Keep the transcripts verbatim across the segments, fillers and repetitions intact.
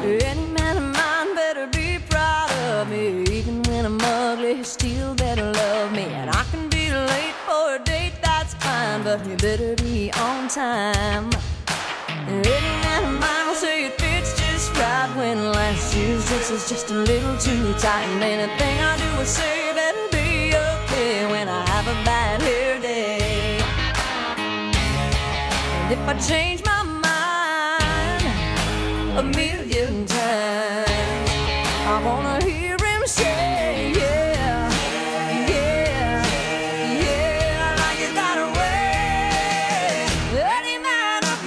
Any man of mine better be proud of me. Even when I'm ugly, he still better love me. And I can be late for a date, that's fine, but you better be on time. Any man of mine will say it fits just right when last year's dress is just a little too tight. And anything I do or say better be okay when I have a bad hair day. And if I change my mind a million times, I wanna hear him say, yeah, yeah, yeah, I like it that way. Any man of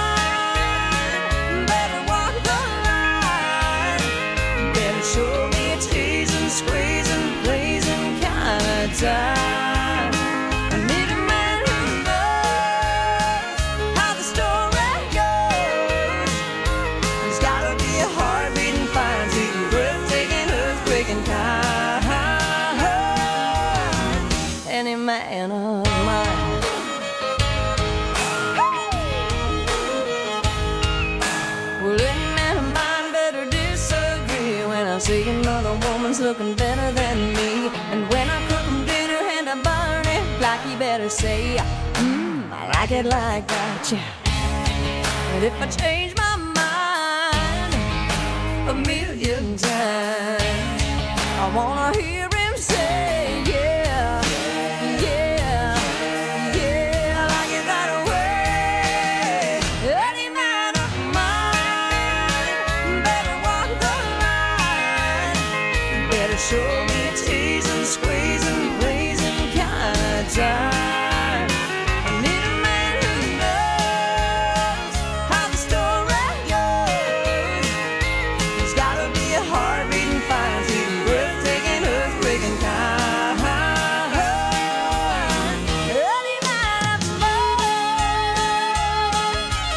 mine better walk the line, better show me a teasing, squeezing, blazing kind of time. I need a man who knows how the story goes. There's gotta be a heart beating fine, sweet, breathtaking, earthquaking kind. Any man of mine. Well, any man of mine better disagree when I see another woman's looking better than me. And when I cook him dinner and I burn it like, he better say, mmm, I like it like that, yeah. And if I change my mind a million times, I wanna hear him say, yeah, yeah, yeah, I like it that way. Any man of mine better walk the line, better show me a teasing, squeezing, blazing kind of time. I need a man who knows how the story goes. There's gotta be a heart beating fine, sweet, breathtaking, earthquaking kind. Any man of mine.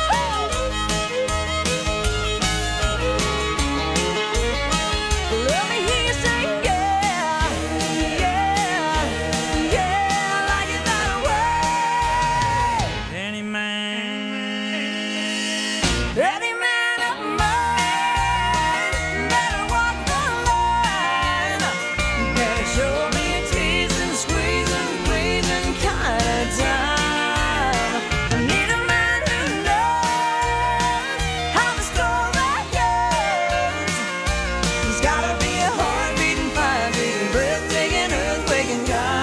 Let me hear you say, yeah, yeah, yeah, I like it that way. Any man. Any man of mine better walk the line, better show me a teasing, squeezing, pleasing kind of time. I need a man who knows how the story goes. There's gotta be a heart beating fine, beating, breathtaking, earthquaking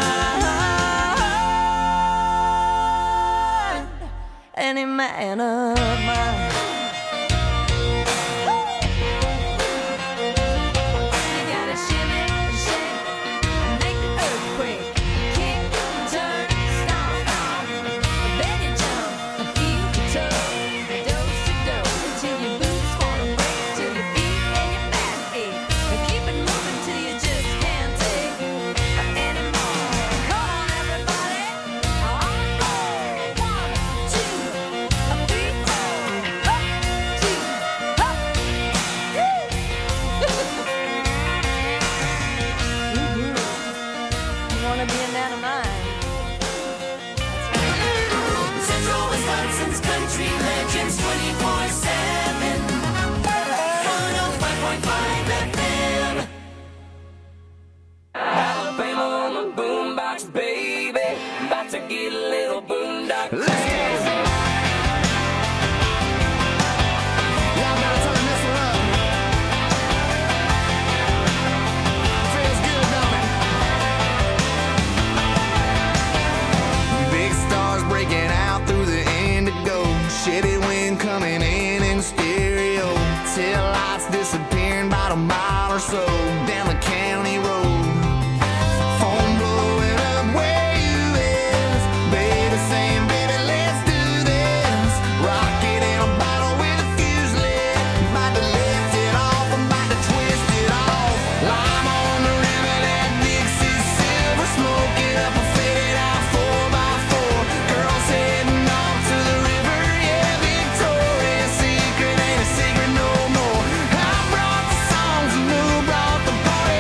kind. Any man of mine. You gotta shimmy, shake, and make the earthquake. Kick, turn, stomp, stomp. Then you jump, heel to toe, dose to dose, until your boots wanna break, till your feet and your back ache. But keep it moving till you just can't take anymore. Come on, everybody, on the floor. One, two, three, four. Up, two, up. Woo! Mhm. You wanna be a man of mine? Central Wisconsin's country legends twenty-four seven. one oh five point five F M. Alabama on the boombox, baby. About to get a little boondock. Y'all better turn this one up. Feels good, don't it? Big stars breaking out through the indigo. Shitty wind coming in in stereo. Tail lights disappearing about a mile or so down the county road. Phone blowing up where you is. Baby saying, baby, let's do this. Rocket in a bottle with a fuse lit. About to lift it off, I'm about to twist it off. Lime on the river, that Dixie silver. Smoking up a faded out four by four. Girls heading off to the river, yeah, Victoria's Secret ain't a secret no more. I brought the songs and who brought the party.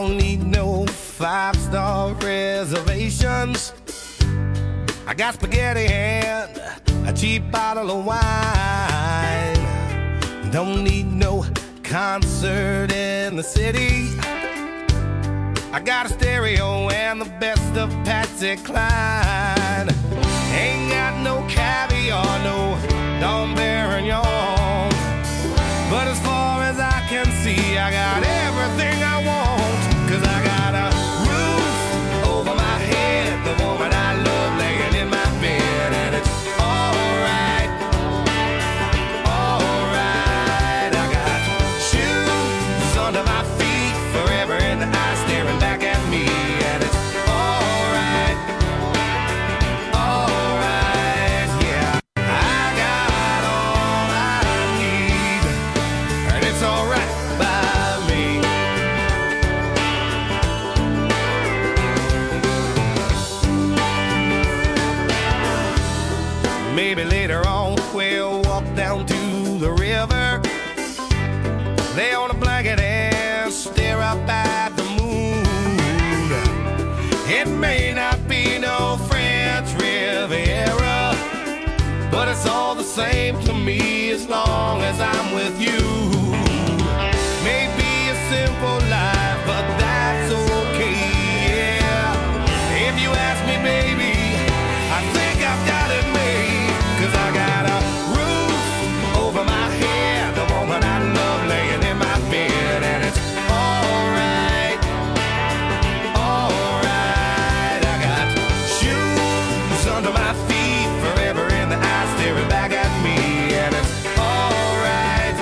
don't need no five-star reservations. I got spaghetti and a cheap bottle of wine. Don't need no concert in the city. I got a stereo and the best of Patsy Cline. Ain't got no caviar, no Dom Perignon. But as far as I can see, I got everything I want. Cause I got a roof over my head, the woman I love laying in my bed. And it's alright, alright. I got shoes under my feet, forever in the eye staring back at me. And it's alright, alright, yeah. I got all I need, and it's alright by me. Maybe later on we'll walk down to the river, lay on a blanket and stare up at the moon. It may not be no French Riviera, but it's all the same to me as long as I'm with you. Maybe a simple life, but that's okay, yeah. If you ask me, baby, I think I've got it made. Cause I got a roof over my head, the woman I love laying in my bed. And it's alright, alright. I got shoes under my feet, forever in the eye staring back at me. And it's alright,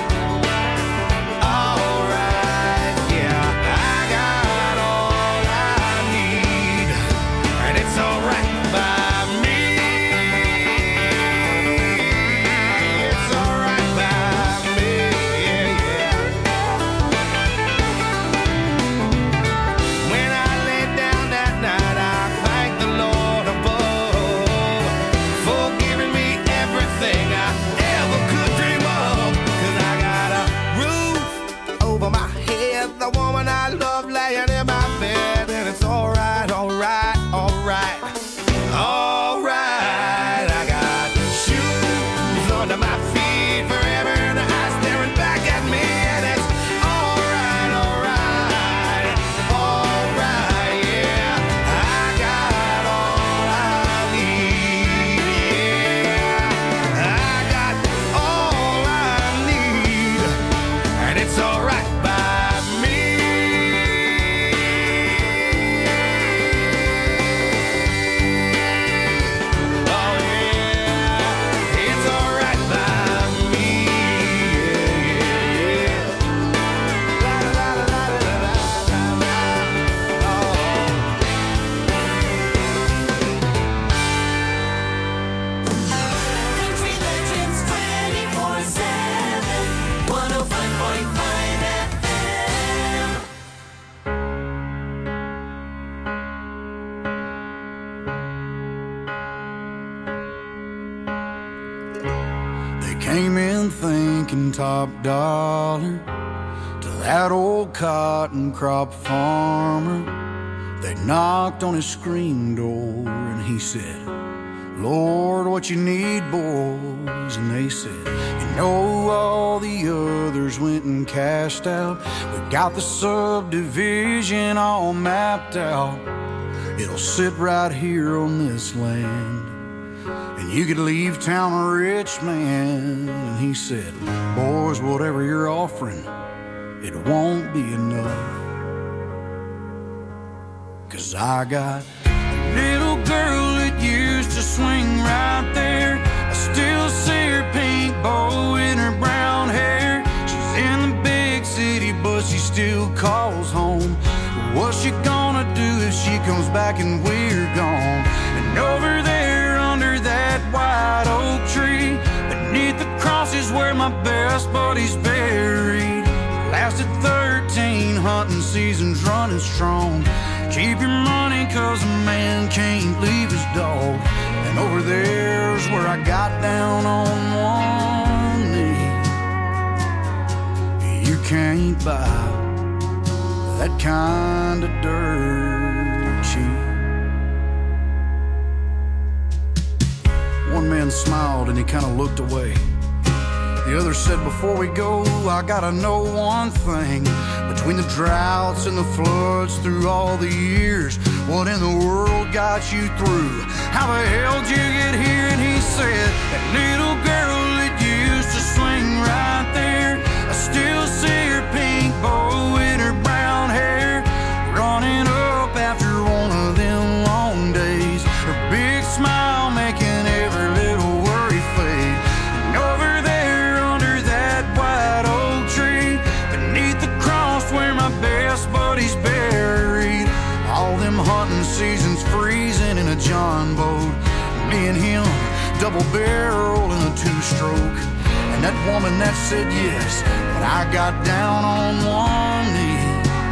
alright, yeah. I got all I need, and it's alright by me. It's alright by me, yeah, yeah. When I lay down that night, I thank the Lord above for giving me everything I ever could dream of. Cause I got a roof over my head, the woman I love laying in my bed. And it's alright, alright, alright, alright. I got shoes under my feet, forever in the eye staring back at me. And it's alright, alright, alright, yeah. I got all I need, yeah. I got all I need, and it's alright by me. Oh yeah, it's alright by me, yeah, yeah, yeah. La la la la la la la la. Oh. Country Legends twenty-four seven, one oh five point five F M. They came in thinking top dollar to that old cotton crop farmer. They knocked on his screen door and he said, Lord, what you need, boys? And they said, you know, all the others went and cashed out. We got the subdivision all mapped out. It'll sit right here on this land, and you could leave town a rich man. And he said, boys, whatever you're offering, it won't be enough. Cause I got a little girl that used to swing right there. I still see her pink bow in her brown hair. She's in the big city, but she still calls home. What's she gonna do if she comes back and we're gone? And over there under that white oak tree, beneath the cross is where my best buddy's buried. Lasted thirteen hunting seasons running strong. Keep your money cause a man can't leave his dog. And over there's where I got down on one knee. You can't buy that kind of dirt cheap. One man smiled and he kind of looked away. The other said, before we go, I gotta know one thing. Between the droughts and the floods through all the years, what in the world got you through? How the hell did you get here? And he said, that little girl that used to swing right there, I still see her pink bow in her brown hair, running up after one of them long days, her big smile making every little worry fade. And over there under that white oak tree, beneath the cross where my best buddy's buried, all them hunting seasons freezing in a John boat, me and him double barrel in a two-stroke. And that woman that said yes, but I got down on one knee.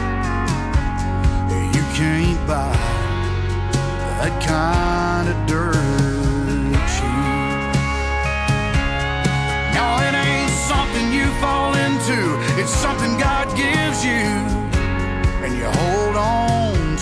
You can't buy that kind of dirt cheap. No, it ain't something you fall into, it's something God gives you and you hold on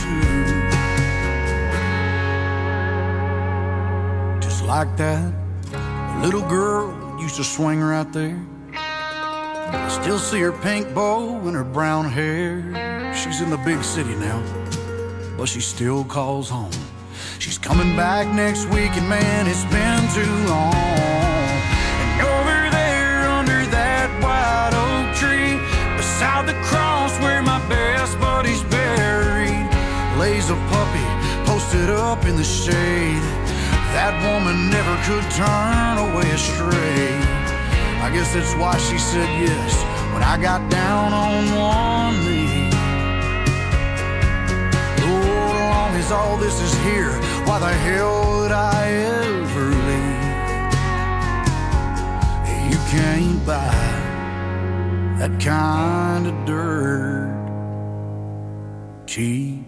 to. Just like that, the little girl used to swing right there. I still see her pink bow and her brown hair. She's in the big city now, but she still calls home. She's coming back next week, and man, it's been too long. And over there under that white oak tree, beside the cross where my best buddy's buried, lays a puppy posted up in the shade. That woman never could turn away astray. I guess that's why she said yes when I got down on one knee. Lord, as long as all this is here, why the hell would I ever leave? You can't buy that kind of dirt cheap.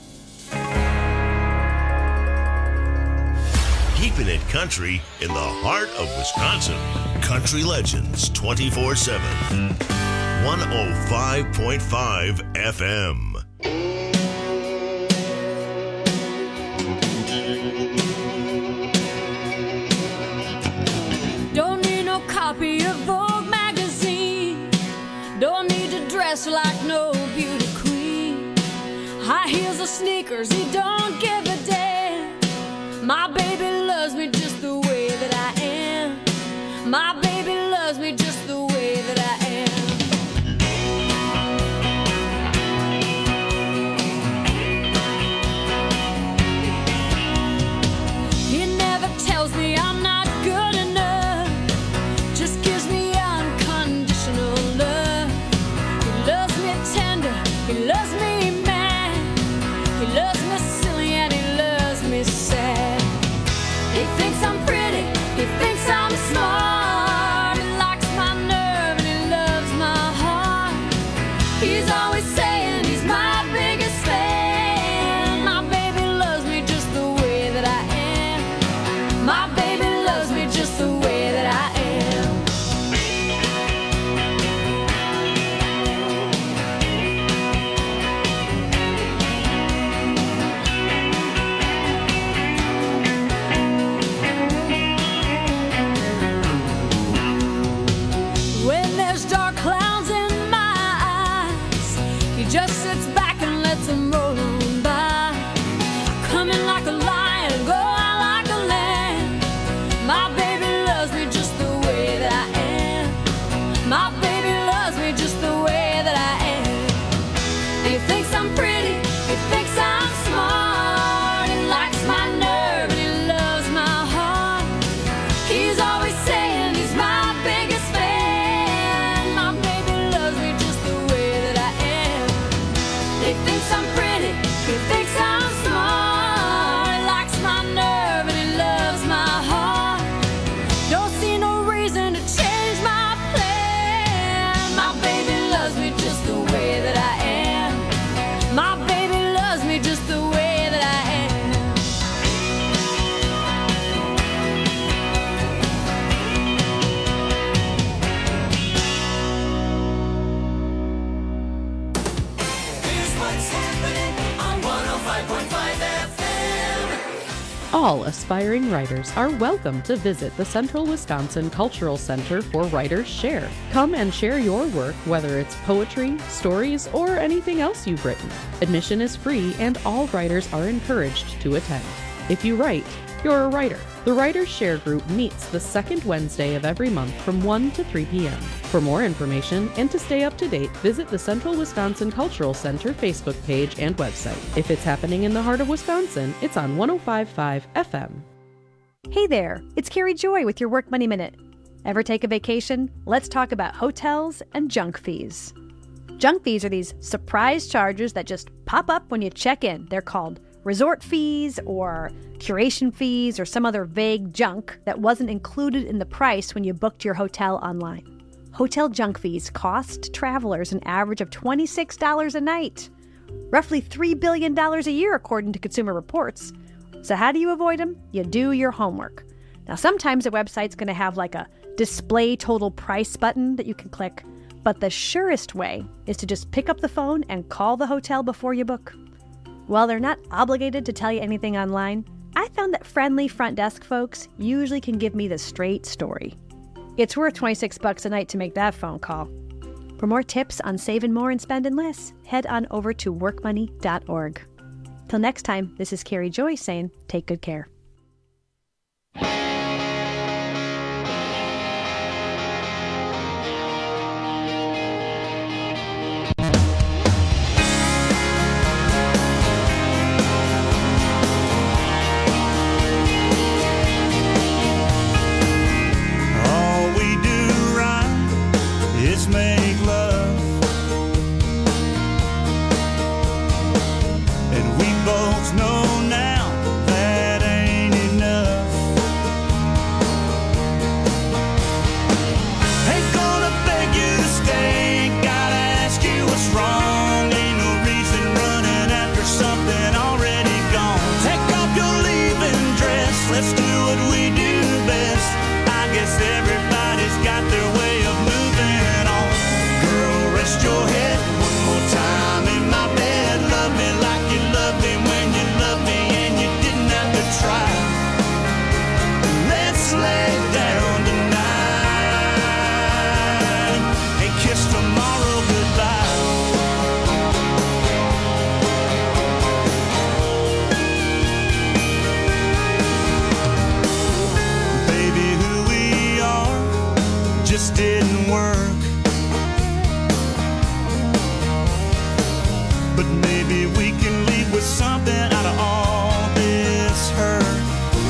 Keeping it country in the heart of Wisconsin. Country Legends twenty-four seven. one oh five point five F M. Don't need no copy of Vogue magazine. Don't need to dress like no beauty queen. High heels or sneakers, he don't give a damn. My baby loves me just the way that I am. My baby loves me just the way that I am. He never tells me I'm not good enough, just gives me unconditional love. He loves me tender, he loves me mad, he loves me silly and he loves me sad. He thinks I'm pretty, he thinks I'm smart. All aspiring writers are welcome to visit the Central Wisconsin Cultural Center for Writers Share. Come and share your work, whether it's poetry, stories, or anything else you've written. Admission is free and all writers are encouraged to attend. If you write, you're a writer. The Writers Share group meets the second Wednesday of every month from one to three p.m. For more information and to stay up to date, visit the Central Wisconsin Cultural Center Facebook page and website. If it's happening in the heart of Wisconsin, it's on one oh five point five F M. Hey there, it's Carrie Joy with your Work Money Minute. Ever take a vacation? Let's talk about hotels and junk fees. Junk fees are these surprise charges that just pop up when you check in. They're called resort fees or curation fees or some other vague junk that wasn't included in the price when you booked your hotel online. Hotel junk fees cost travelers an average of twenty-six dollars a night, roughly three billion dollars a year according to Consumer Reports. So how do you avoid them? You do your homework. Now sometimes a website's going to have like a display total price button that you can click, but the surest way is to just pick up the phone and call the hotel before you book. While they're not obligated to tell you anything online, I found that friendly front desk folks usually can give me the straight story. It's worth twenty-six bucks a night to make that phone call. For more tips on saving more and spending less, head on over to work money dot org. Till next time, this is Carrie Joy saying, take good care. Make love, and we both know now that ain't enough. Ain't gonna beg you to stay, ain't gotta ask you what's wrong. Ain't no reason running after something already gone. Take off your leaving dress, let's do what we do best. I guess everybody's got their way of moving. Rest your head one more time in my bed. Love me like you loved me when you loved me and you didn't have to try. Let's lay down tonight and kiss tomorrow goodbye. Baby, who we are just didn't work. But maybe we can leave with something out of all this hurt.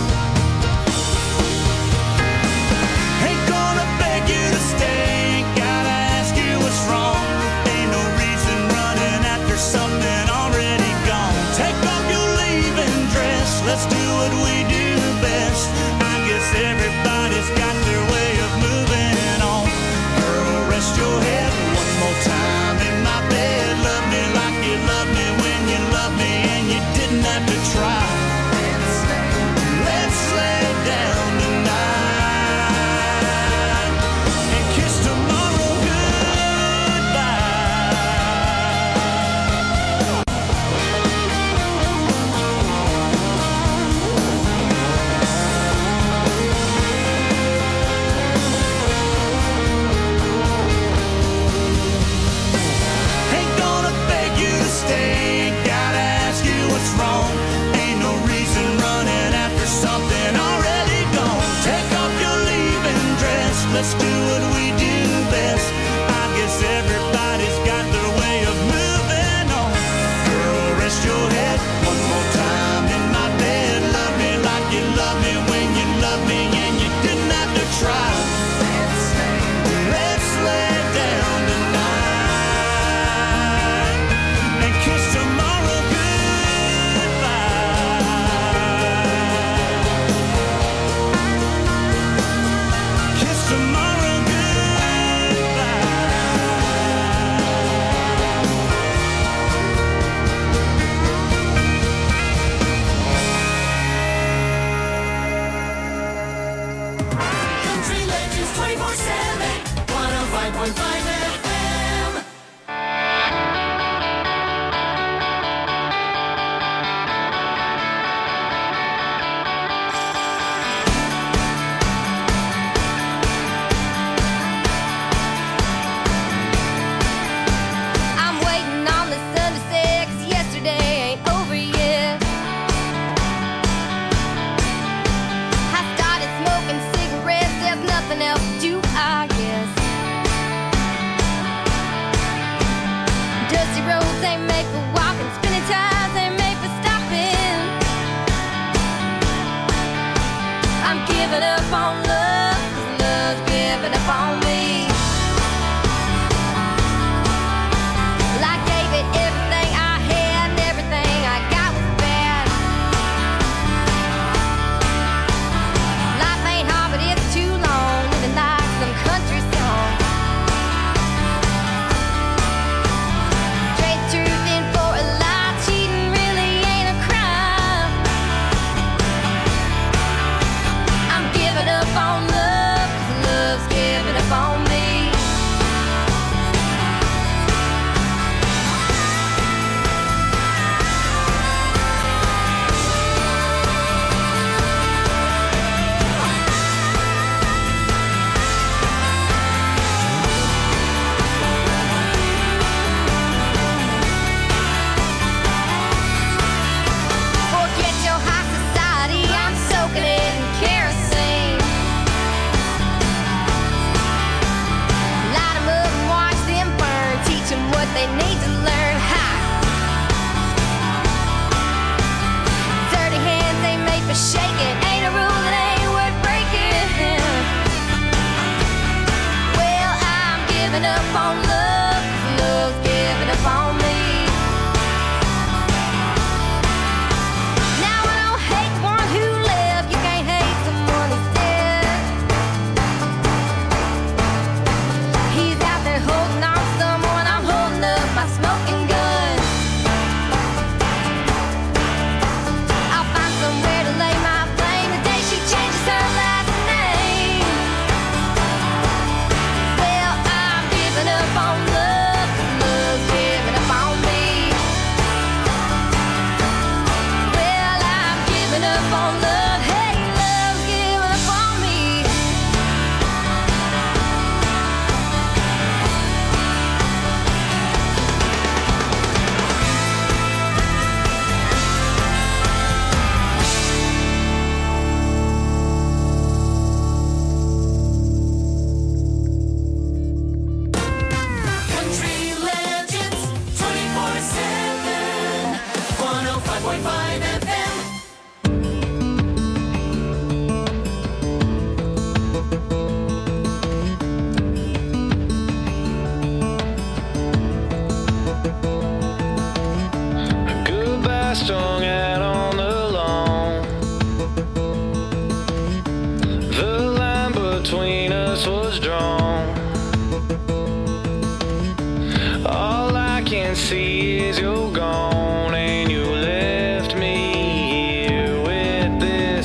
Ain't gonna beg you to stay, ain't gotta ask you what's wrong. Ain't no reason running after something already gone. Take off your leaving dress, let's do what we do best. I guess everybody's got their way of moving on. Girl, rest your head one more time in my bed. Love me like you love me when you love me and you didn't have to try. Let's lay down tonight and kiss tomorrow ain't gonna beg you to stay, ain't gotta ask you what's wrong. Ain't no reason running after something already gone. Take off your leaving dress, let's do what we do best. I guess everybody's got their way of moving on. Girl, rest your head one more time in my bed. Love me like you love me when you love me and you didn't have to try. Let's lay down tonight and kiss tomorrow goodbye. Kiss tomorrow goodbye. Country Legends twenty-four seven, one oh five point five F M.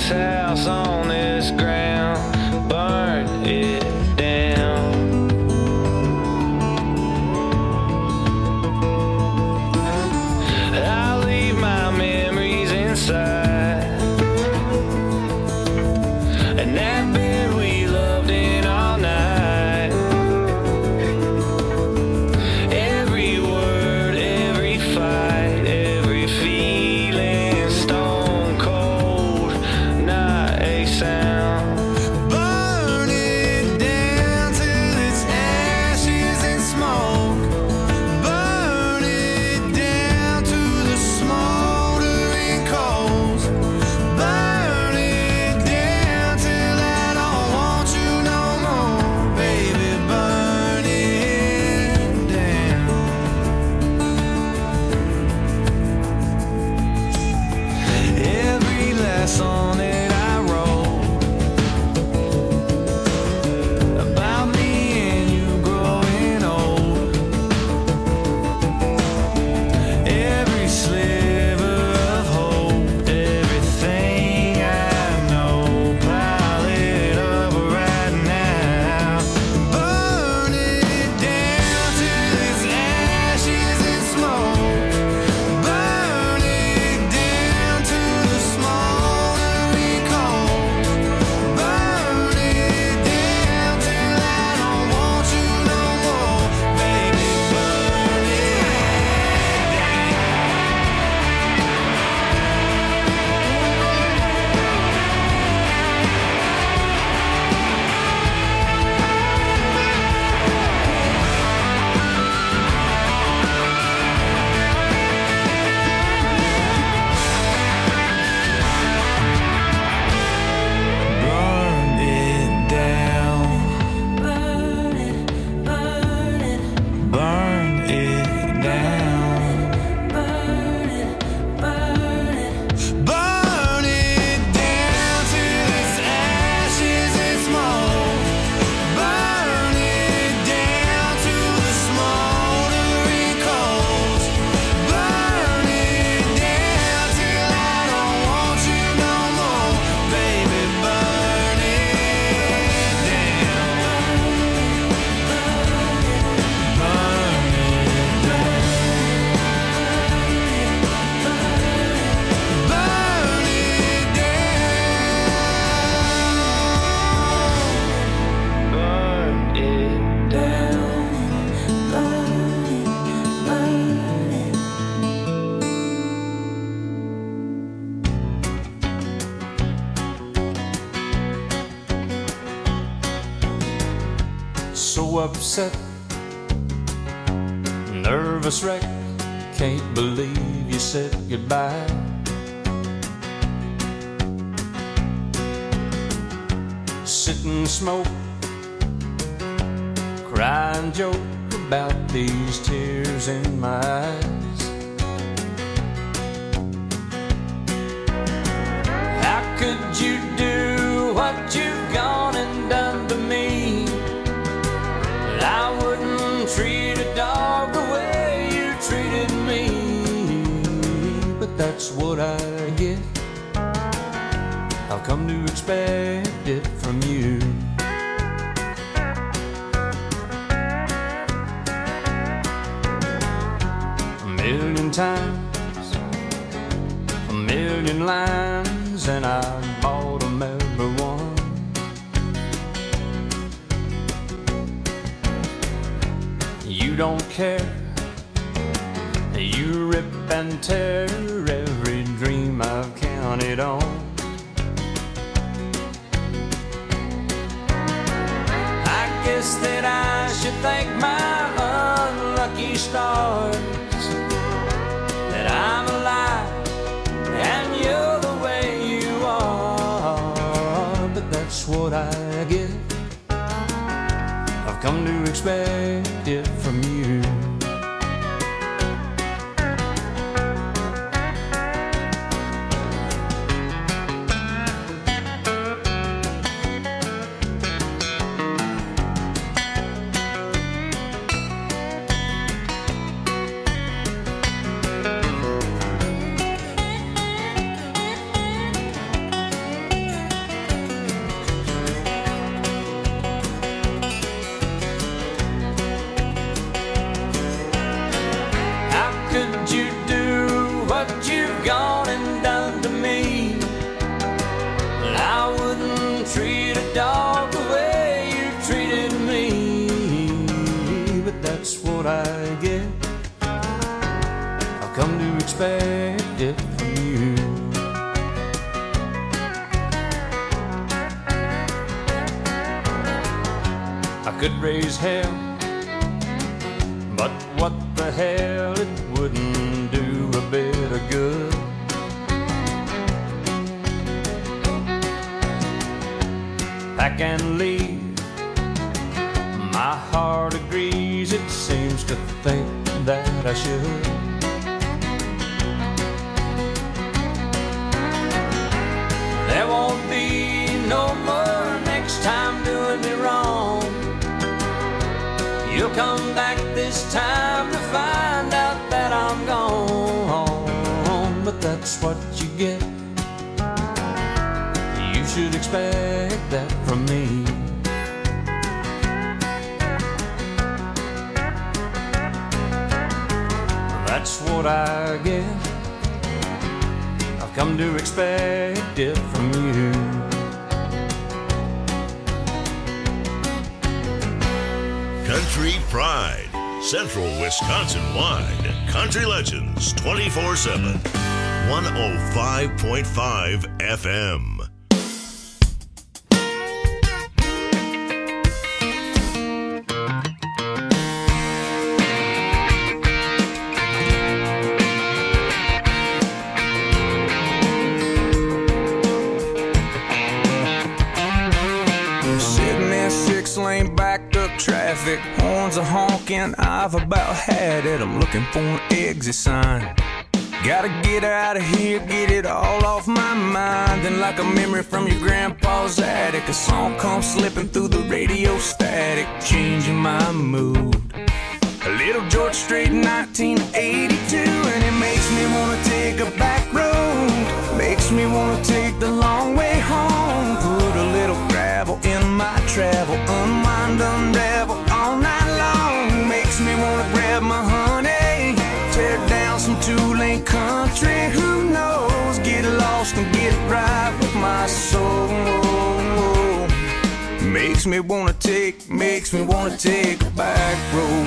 this house on this ground, burn it down. I'll leave my memories inside, and that bed we loved in all night. Every word, every fight, every feeling, stone cold, not a sound. Burn it down till it's ashes and smoke. Burn it down to the smoldering coals. Burn it down till I don't want you no more, baby. Burn it down. Every last song that I wrote about me and you growing old, every sliver of hope, everything I know, pile it up right now. Burn it down till it's ashes and smoke. Burn it down to the smoldering coals. Burn it down till I don't want you no more, baby. Burn it Burn it down. Burn it, burn it. Burn it down. Burn it, burn it. Burn it down till it's ashes and smoke. Burn it down to the smoldering coals. Burn it down till I don't want you no more, baby. Burn it down. Burn it down. Burn it down. Burn it down. So upset, nervous wreck, can't believe you said goodbye. Sit and smoke, cry and joke about these tears in my eyes. How could you do what you've gone and done to me? I wouldn't treat a dog the way you treated me, but that's what I get. I've come to expect it from you. A million times, a million lines, and I bought 'em every one. You don't care, you rip and tear every dream I've counted on. I guess that I should thank my unlucky stars that I'm alive and you're the way you are, but that's what I get. I've come to expect it from you. wouldn't treat a dog the way you treated me. But that's what I get. I've come to expect it from you. I could raise hell, but what the hell, it wouldn't do a bit of good. Pack and leave, my heart agrees, it seems to think that I should. There won't be no more next time doing me wrong. You'll come back this time to find out that I'm gone. But that's what you get. You should expect that from me. That's what I get. I've come to expect it from you. Country Pride, Central Wisconsin-wide. Country Legends twenty-four seven. one oh five point five F M. Traffic, horns are honking, I've about had it. I'm looking for an exit sign. Gotta get out of here, get it all off my mind. Then like a memory from your grandpa's attic, a song comes slipping through the radio static, changing my mood. A little George Strait nineteen eighty-two, and it makes me wanna take a back road. Makes me wanna take the long way home. Put a little gravel in my travel, unwind, unravel all night long. Makes me wanna grab my honey, tear down some two-lane country. Who knows? Get lost and get right with my soul. Makes me wanna take, makes me wanna take a back road.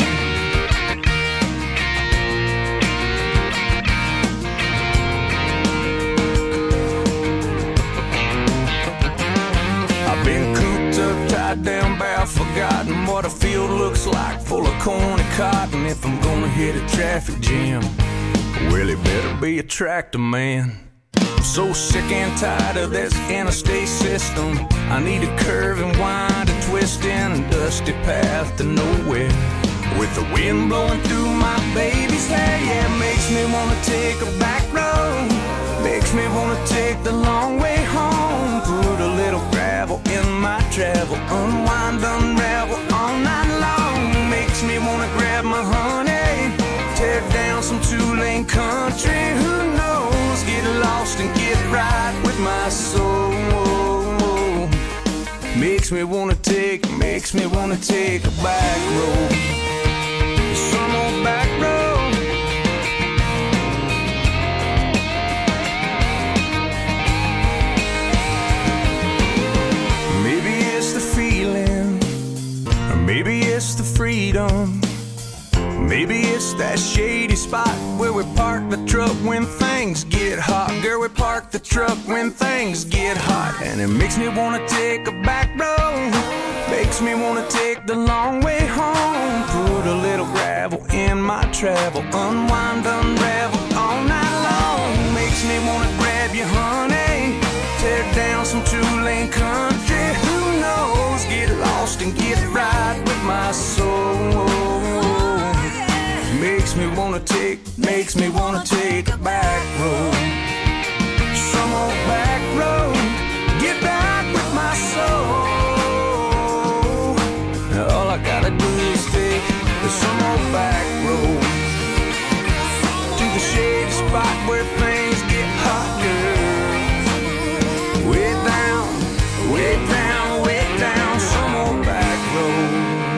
Been cooped up, tied down, bound, forgotten what a field looks like, full of corn and cotton. If I'm gonna hit a traffic jam, well, it better be a tractor man. I'm so sick and tired of this interstate system. I need a curve and wind, a twist in a dusty path to nowhere. With the wind blowing through my baby's hair, yeah, it makes me wanna take a back road. Makes me wanna take the long way home. Put a little gravel in my travel, unwind, unravel all night long. Makes me wanna grab my honey, tear down some two-lane country. Who knows? Get lost and get right with my soul. Makes me wanna take, makes me wanna take a back road. Some old back road. Maybe it's the freedom. Maybe it's that shady spot where we park the truck when things get hot. Girl, we park the truck when things get hot. And it makes me wanna take a back road. Makes me wanna take the long way home. Put a little gravel in my travel, unwind, unravel all night long. Makes me wanna grab you, honey, tear down some two-lane country. Who knows? Get lost and get right with my soul. Makes me wanna take, makes me wanna take a back road. Some old back road, get back with my soul. All I gotta do is take some old back road to the shady spot where things get hot, girl. Way down, way down, way down, some old back road.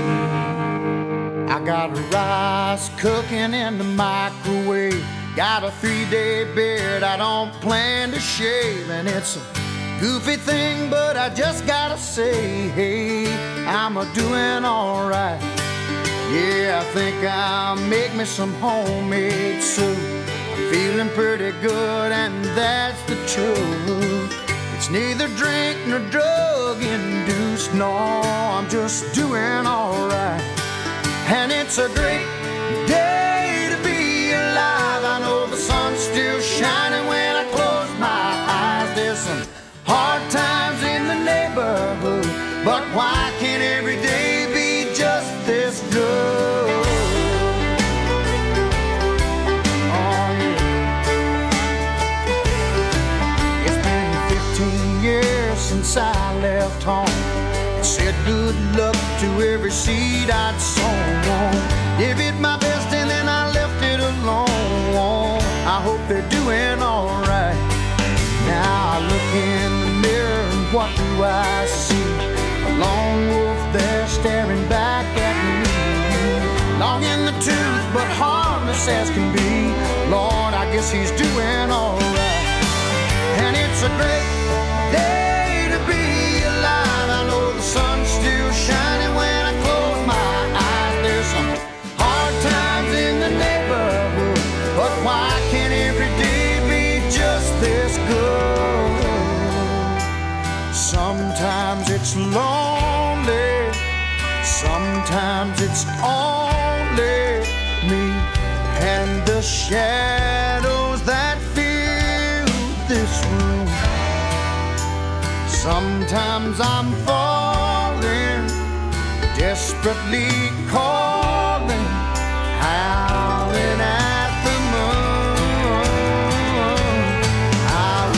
I got rice cooking in the microwave. Got a three-day beard I don't plan to shave, and it's a Goofy thing, but I just gotta say, hey, I'm a doing alright. Yeah, I think I'll make me some homemade soup. I'm feeling pretty good, and that's the truth. It's neither drink nor drug induced, no, I'm just doing alright. And it's a great day to be alive. I know the sun's still shining when I close my eyes. There's some hard times in the neighborhood, but why can't every day be just this good? Oh, yeah. It's been fifteen years since I left home and said good luck to every seed I'd sown. Give it my best and then I left it alone. I hope they're doing alright. Now I look in the mirror and what do I see? A lone wolf there staring back at me. Long in the tooth but harmless as can be. Lord, I guess he's doing alright. And it's a great day to be alive. I know the sun's still shining when I close my eyes. There's some hard times in the neighborhood, but why can't every day be just this good? Sometimes it's lonely, sometimes it's only me and the shadows that fill this room. Sometimes I'm falling, desperately calling, howling at the moon. I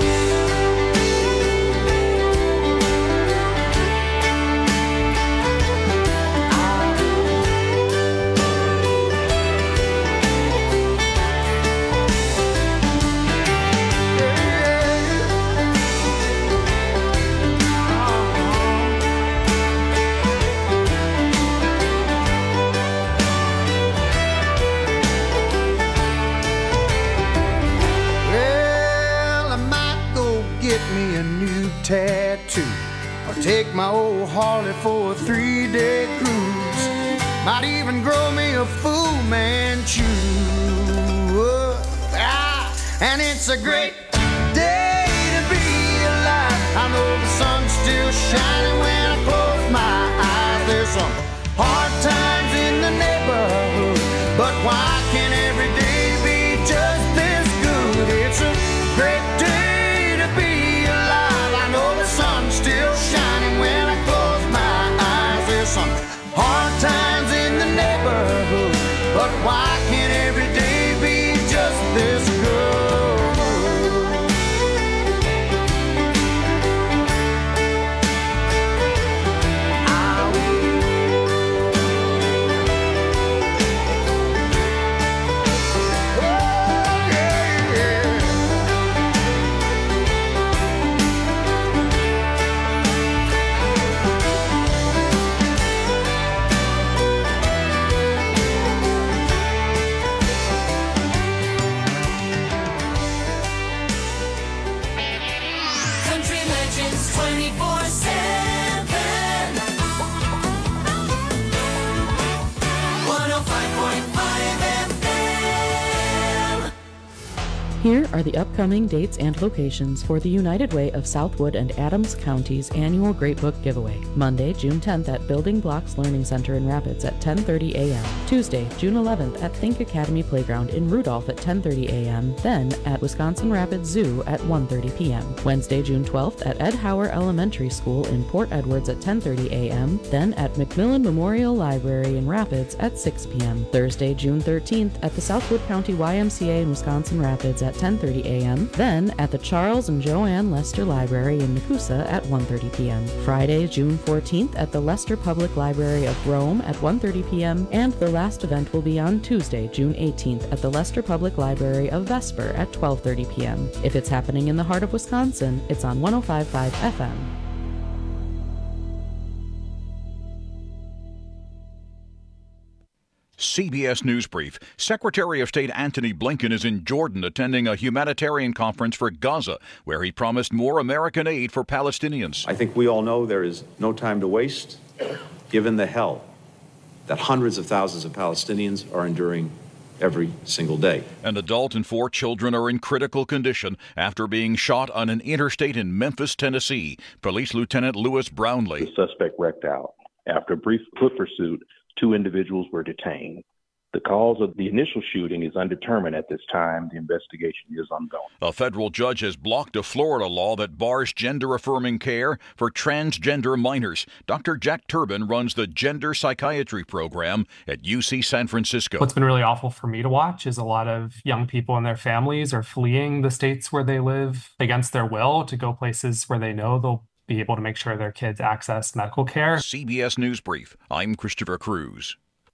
tattoo, or take my old Harley for a three-day cruise. Might even grow me a Fu Manchu. Ah, and it's a great day to be alive. I know the sun's still shining when I close my eyes. There's some hard times in the neighborhood, but why can't every day be just this good? It's a great day to be alive. I know the sun's still shining when I close my eyes. There's some hard times in the neighborhood, but why can't every day be just this good? Here are the upcoming dates and locations for the United Way of Southwood and Adams County's annual Great Book Giveaway. Monday, June tenth at Building Blocks Learning Center in Rapids at ten thirty a.m. Tuesday, June eleventh at Think Academy Playground in Rudolph at ten thirty a.m. Then at Wisconsin Rapids Zoo at one thirty p.m. Wednesday, June twelfth at Ed Hauer Elementary School in Port Edwards at ten thirty a.m. Then at McMillan Memorial Library in Rapids at six p.m. Thursday, June thirteenth at the Southwood County Y M C A in Wisconsin Rapids at ten thirty a.m. Then at the Charles and Joanne Lester Library in Nakusa at one thirty p.m. Friday, June fourteenth at the Lester Public Library of Rome at one thirty p.m. And the last event will be on Tuesday, June eighteenth at the Lester Public Library of Vesper at twelve thirty p.m. If it's happening in the heart of Wisconsin, it's on one oh five point five F M. C B S News Brief. Secretary of State Antony Blinken is in Jordan attending a humanitarian conference for Gaza, where he promised more American aid for Palestinians. I think we all know there is no time to waste, given the hell that hundreds of thousands of Palestinians are enduring every single day. An adult and four children are in critical condition after being shot on an interstate in Memphis, Tennessee. Police Lieutenant Lewis Brownlee. The suspect wrecked out. After a brief foot pursuit, two individuals were detained. The cause of the initial shooting is undetermined at this time. The investigation is ongoing. A federal judge has blocked a Florida law that bars gender-affirming care for transgender minors. Doctor Jack Turbin runs the Gender Psychiatry Program at U C San Francisco. What's been really awful for me to watch is a lot of young people and their families are fleeing the states where they live against their will to go places where they know they'll be able to make sure their kids access medical care. C B S News Brief. I'm Christopher Cruz.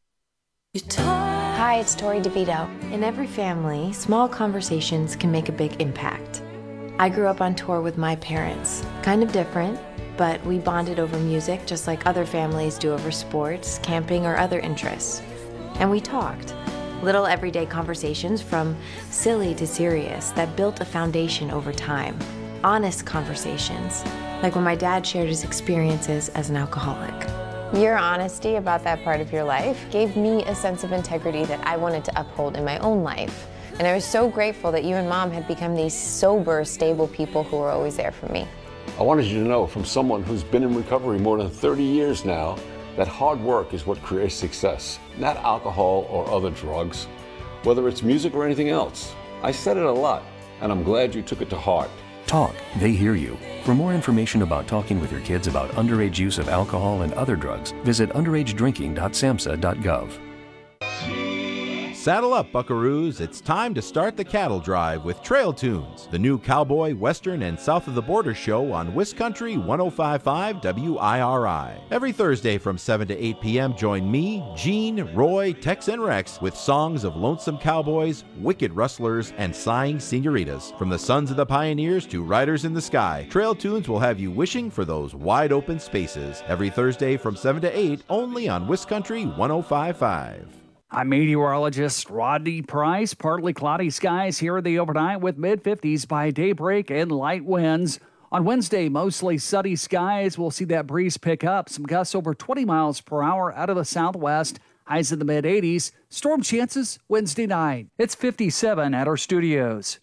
Hi, it's Tori DeVito. In every family, small conversations can make a big impact. I grew up on tour with my parents. Kind of different, but we bonded over music just like other families do over sports, camping, or other interests. And we talked. Little everyday conversations from silly to serious that built a foundation over time. Honest conversations, like when my dad shared his experiences as an alcoholic. Your honesty about that part of your life gave me a sense of integrity that I wanted to uphold in my own life. And I was so grateful that you and Mom had become these sober, stable people who were always there for me. I wanted you to know, from someone who's been in recovery more than thirty years now, that hard work is what creates success, not alcohol or other drugs, whether it's music or anything else. I said it a lot, and I'm glad you took it to heart. Talk, they hear you. For more information about talking with your kids about underage use of alcohol and other drugs, visit underage drinking dot samhsa dot gov. Saddle up, buckaroos. It's time to start the cattle drive with Trail Tunes, the new cowboy, western, and south of the border show on WisCountry one oh five point five W I R I. Every Thursday from seven to eight p.m., join me, Gene, Roy, Tex, and Rex with songs of lonesome cowboys, wicked rustlers, and sighing senoritas. From the sons of the pioneers to riders in the sky, Trail Tunes will have you wishing for those wide open spaces. Every Thursday from seven to eight, only on WisCountry one oh five point five. I'm meteorologist Rodney Price. Partly cloudy skies here in the overnight with mid-fifties by daybreak and light winds. On Wednesday, mostly sunny skies. We'll see that breeze pick up. Some gusts over twenty miles per hour out of the southwest. Highs in the mid-eighties. Storm chances Wednesday night. It's fifty-seven at our studios.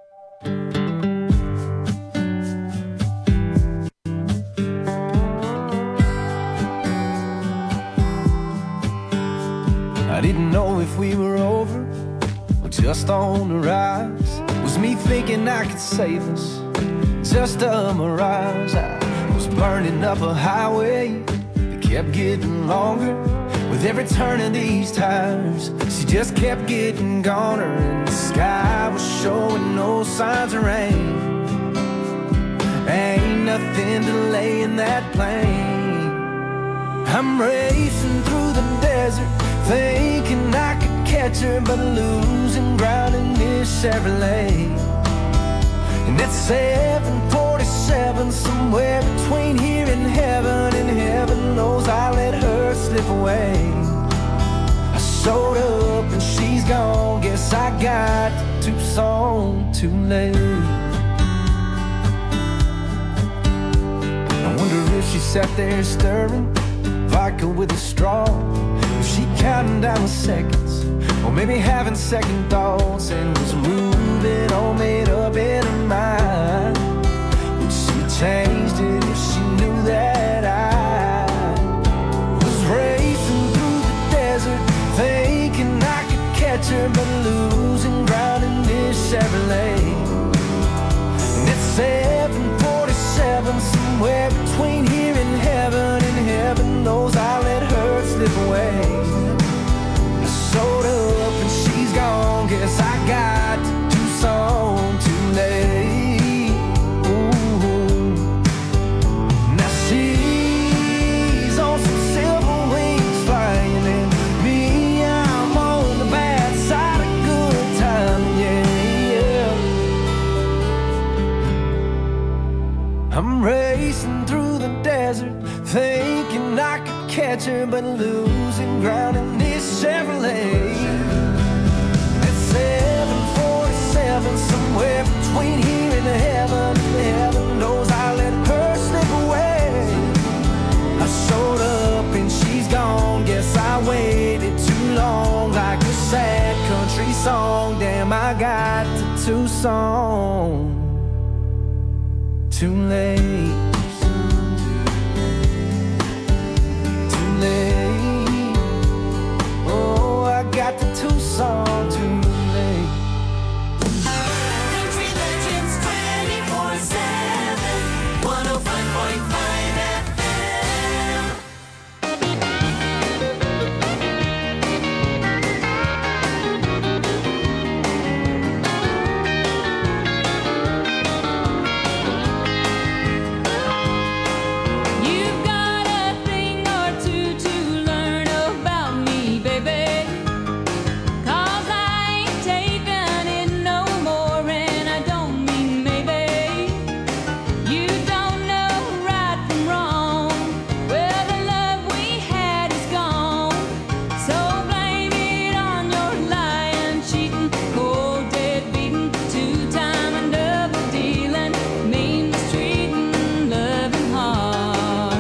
I didn't know if we were over or just on the rise. Was me thinking I could save us, just a mirage. I was burning up a highway that kept getting longer. With every turn of these tires, she just kept getting goner. And the sky was showing no signs of rain. Ain't nothing delaying that plane. I'm racing through the desert, thinking I could catch her, but losing ground in this Chevrolet. And it's seven forty-seven, somewhere between here and heaven, and heaven knows I let her slip away. I showed up and she's gone, guess I got to Tucson too late. I wonder if she sat there stirring vodka with a straw. Was she counting down the seconds, or maybe having second thoughts, and was moving all made up in her mind? Would she changed it if she knew that I was racing through the desert, thinking I could catch her, but losing ground in this Chevrolet? And it's seven forty-seven, somewhere between here and heaven, and heaven knows I let her slip away. I showed up and she's gone, guess I got to Tucson too late. Ooh. racing through the desert, thinking I could catch her, but losing ground in this Chevrolet. At seven forty-seven, somewhere between here and heaven, heaven knows I let her slip away. I showed up and she's gone, guess I waited too long, like a sad country song. Damn, I got to Tucson too late. Too late. Oh, I got to Tucson too late. Country Legends twenty-four seven, one oh five point five F M. You've got a thing or two to learn about me, baby. 'Cause I ain't taking it no more, and I don't mean maybe. You don't know right from wrong. Well, the love we had is gone. So blame it on your lying, cheating, cold, dead beating, two-time and double dealing, mean mistreating, loving hard.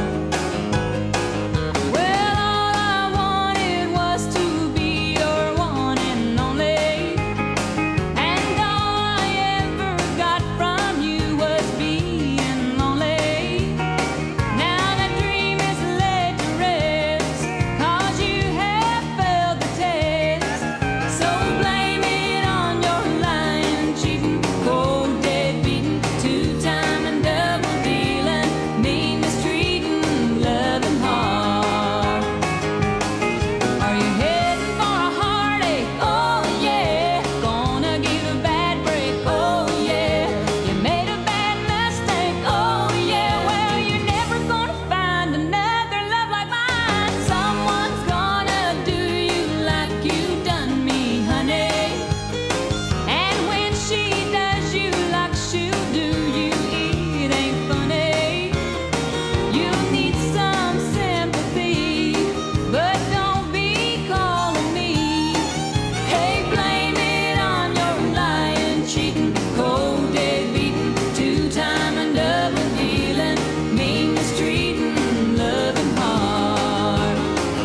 Well, all I wanted was to be your one and only, and all I ever got from you was being lonely. Now that dream is laid to rest, 'cause you have failed the test. So blame it on your lying, cheating, cold, dead beating, two-time and double dealing, mean mistreating, loving hard. Are you heading for a heartache? Oh yeah. Gonna give a bad break? Oh yeah. You made a bad mistake? Oh yeah. Well, you're never gonna find another love like mine. Someone's gonna do you like you done me, honey. And when she does you like she'll do you, it ain't funny. You need some sympathy, but don't be calling me. Hey, blame it on your lying, cheating, cold, dead beating, two-time and double dealing, mean mistreating, loving hard.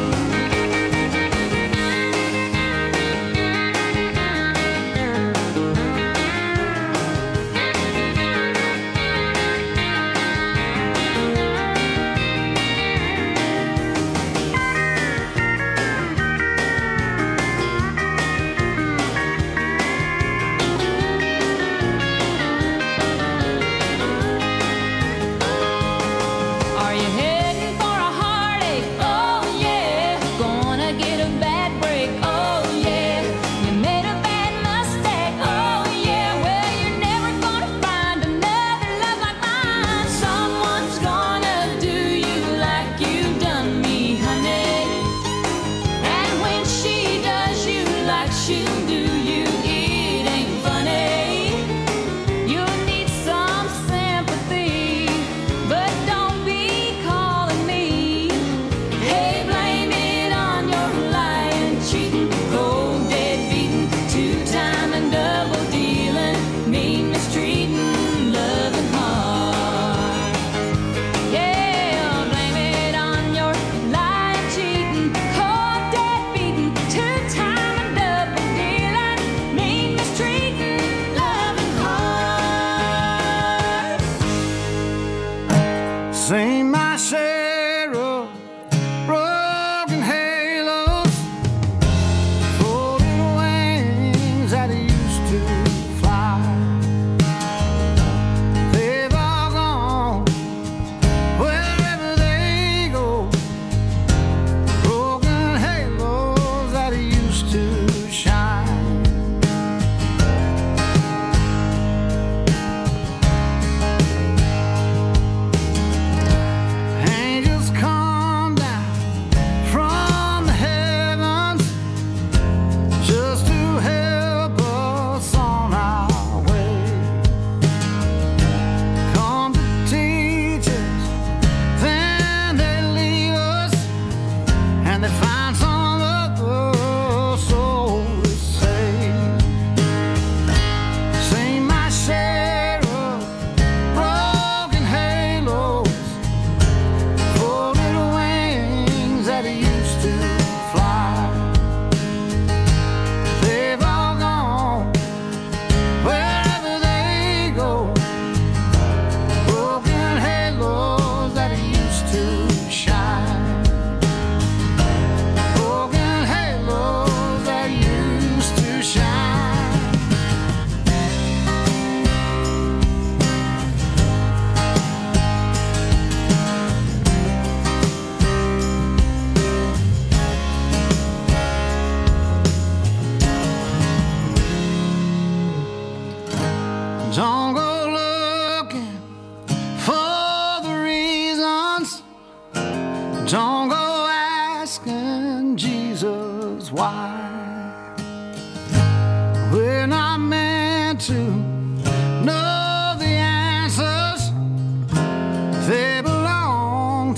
Are you heading for a heartache? Oh yeah. Gonna get a bad break? Oh yeah. You made a bad mistake? Oh yeah. Well, you're never gonna find another love like mine. Someone's gonna do you like you done me, honey. And when she does you like she'll do you, it ain't funny. You need some sympathy, but don't be calling me. Hey, blame it on your lying, cheating, cold, dead beating, two-time and double dealing, mean mistreating, loving hard. Yeah, blame it on your lying, cheating, cold, dead beating, two-time and double dealing, mean mistreating, loving hard. Sing my share of broken halos, floating wings that used to fly. They've all gone wherever they go. Broken halos that used to shine. Angels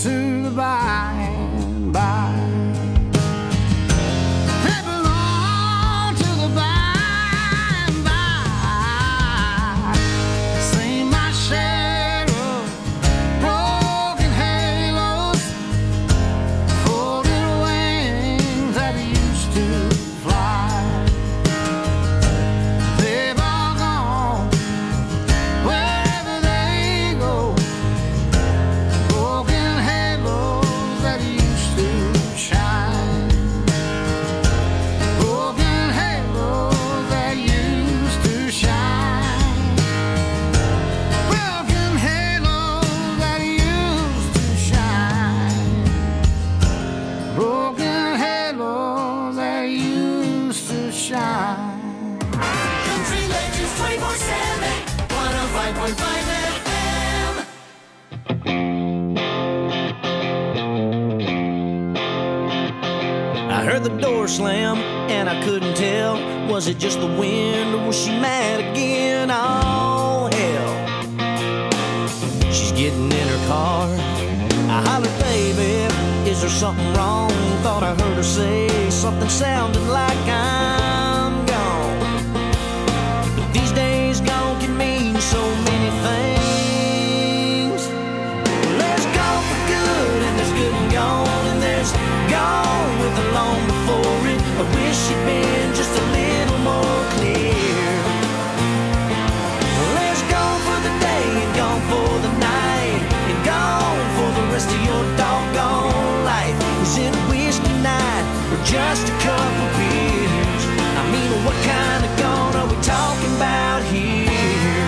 to the by and by. They belong to the by and by. Seen my share of broken halos, folded wings that used to fly. They've all gone wherever they go. Broken halos that used to shine. Broken halos that used to shine. Broken halos that used to shine. Broken halos that used to shine. Country Legends twenty-four seven, one oh five point five F M. I heard the door slam and I couldn't tell. Was it just the wind or was she mad again? Oh, hell. She's getting in her car. I hollered, baby, is there something wrong? Thought I heard her say something sounding like I'm gone. But these days gone can mean so many things. There's gone for good and there's good and gone, and there's gone with the long before it. I wish she'd been just a little more clear. There's gone for the day and gone for the night, and gone for the rest of your doggone life. Is it a whiskey night or just a couple beers? I mean, what kind of gone are we talking about here?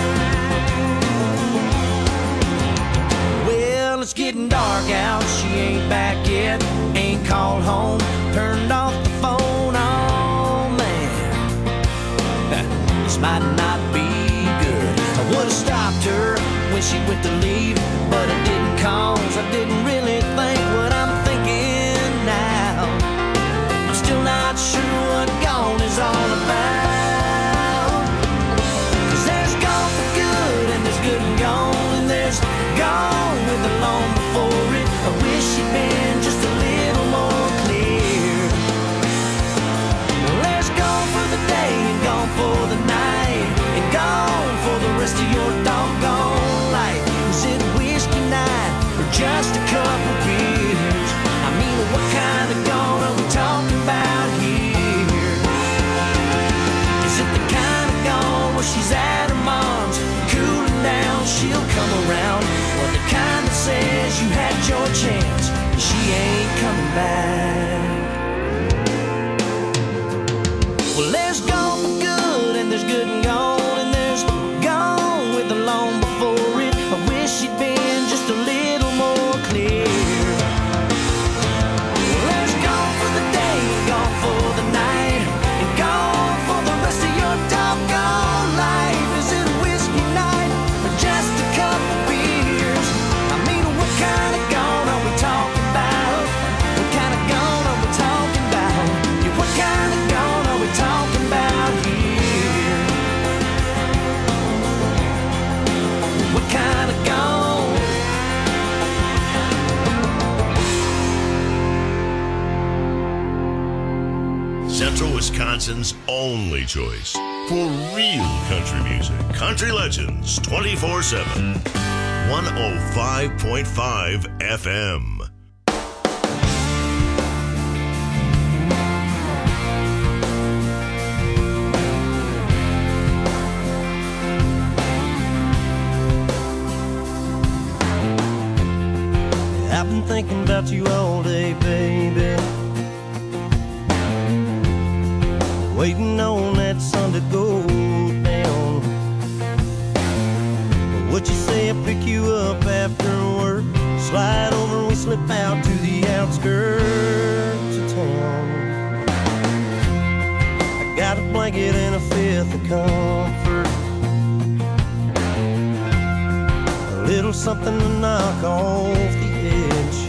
Well, it's getting dark out, she ain't back yet, ain't called home, turned off the phone, oh man, this might not be good. I would've stopped her when she went to leave, but I didn't cause I didn't really think what I'm thinking now. I'm still not sure what gone is all about. Cause there's gone for good and there's good and gone, and there's gone with the long before it. I wish she'd been just a little more clear. There's gone for the day and gone for the night, and gone for the rest of your doggone life. Is it whiskey night or just a couple beers? I mean, what kind of gone are we talking about here? Is it the kind of gone where she's at her mom's, cooling down, she'll come around? Or the kind that says you had your chance and she ain't coming back? Well, there's gone for good and there's good and gone, and there's gone with the long before it. I wish she'd been just a little more clear. There's gone for the day and gone for the night, and gone for the rest of your doggone life. Is it a whiskey night or just a couple beers? I mean, what kind of gone are we talking about? What kind of gone are we talking about? Yeah, what kind of gone are we talking about here? What kind of gone? Central Wisconsin's only choice for real country music. Country Legends twenty-four seven. one oh five point five F M. I've been thinking about you all day, baby, waiting on that sun to go down. What you say I pick you up after work, slide over, we slip out to the outskirts of town. I got a blanket and a fifth of comfort, a little something to knock off the edge.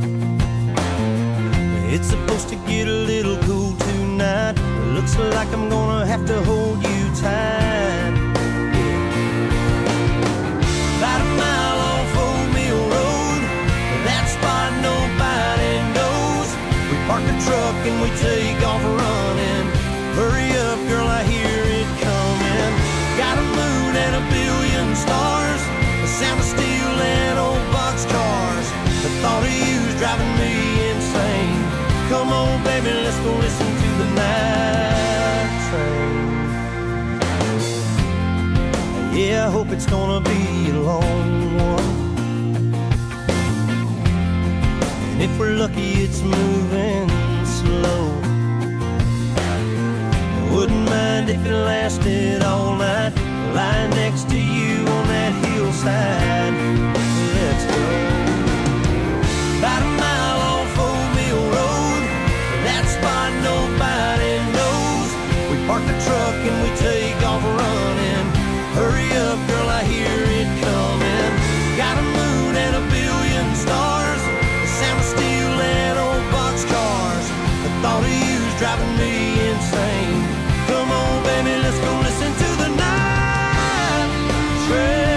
It's supposed to get a little cool tonight. Looks like I'm gonna have to hold you tight. About a mile off Old Mill Road, that and we take off running. Hurry up, girl, I hear it coming. Got a moon and a billion stars, the sound of steel and old boxcars. The thought of you's driving me insane. Come on, baby, let's go listen to the night train. Yeah, I hope it's gonna be a long one. And if we're lucky, it's moving slow. Wouldn't mind if it lasted all night, lying next to you on that hillside. Let's go. About a mile off Old Mill Road, that spot nobody knows. We park the truck and we take off running. Hurry up, girl, I hear it coming. Got a moon and a billion stars, the sound of steel and old boxcars. The thought of you's driving me insane. Come on, baby, let's go listen to the night train.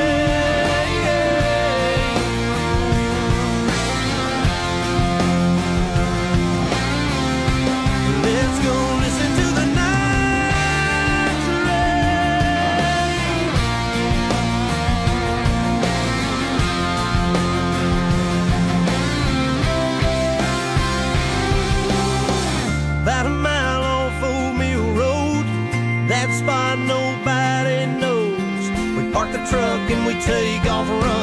Let's go listen to the night train. About a mile off Old Mill Road, that spot nobody knows. We park the truck and we take off running.